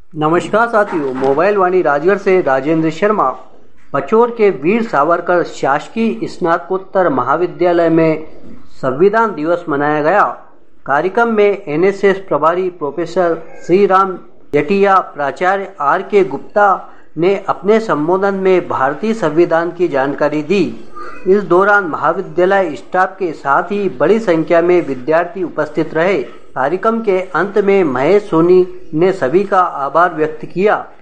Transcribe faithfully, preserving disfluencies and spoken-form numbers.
नमस्कार साथियों, मोबाइल वाणी राजगढ़ से राजेंद्र शर्मा। पचोर के वीर सावरकर शासकीय स्नातकोत्तर महाविद्यालय में संविधान दिवस मनाया गया। कार्यक्रम में एन एस एस प्रभारी प्रोफेसर श्री राम जटिया, प्राचार्य आर के गुप्ता ने अपने संबोधन में भारतीय संविधान की जानकारी दी। इस दौरान महाविद्यालय स्टाफ के साथ ही बड़ी संख्या में विद्यार्थी उपस्थित रहे। कार्यक्रम के अंत में महेश सोनी ने सभी का आभार व्यक्त किया।